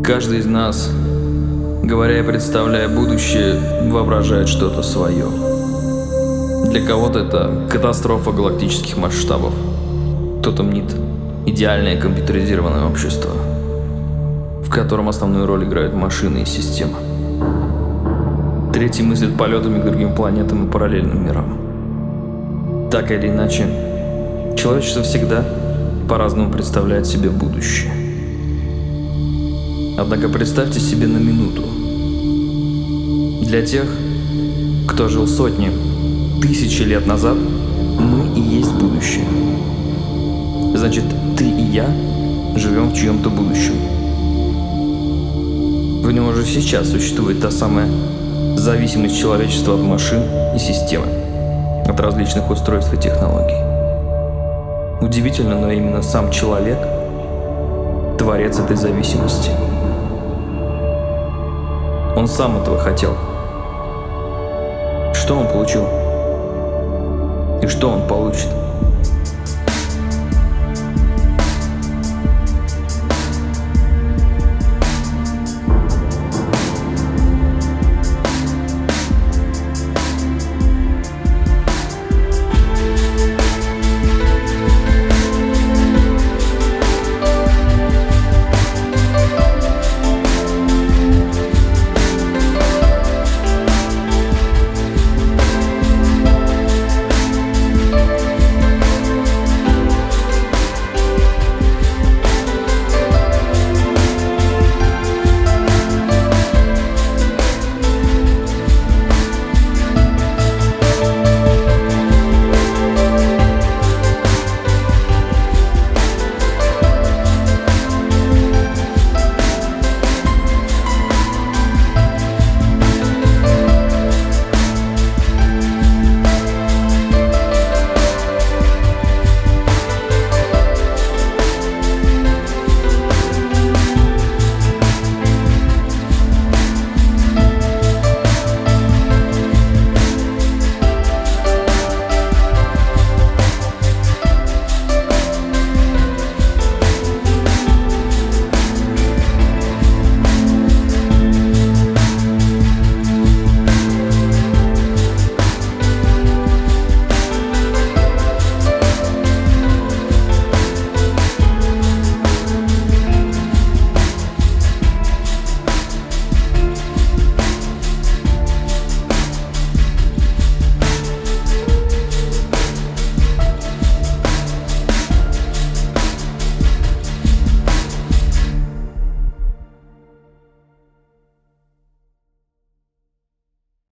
Каждый из нас, говоря и представляя будущее, воображает что-то свое. Для кого-то это катастрофа галактических масштабов. Кто-то мнит идеальное компьютеризированное общество, в котором основную роль играют машины и системы. Третий мыслит полетами к другим планетам и параллельным мирам. Так или иначе, человечество всегда по-разному представляет себе будущее. Однако представьте себе на минуту. Для тех, кто жил сотни, тысячи лет назад, мы и есть будущее. Значит, ты и я живем в чьем-то будущем. В нем уже сейчас существует та самая зависимость человечества от машин и системы, от различных устройств и технологий. Удивительно, но именно сам человек – творец этой зависимости. Он сам этого хотел. Что он получил? И что он получит?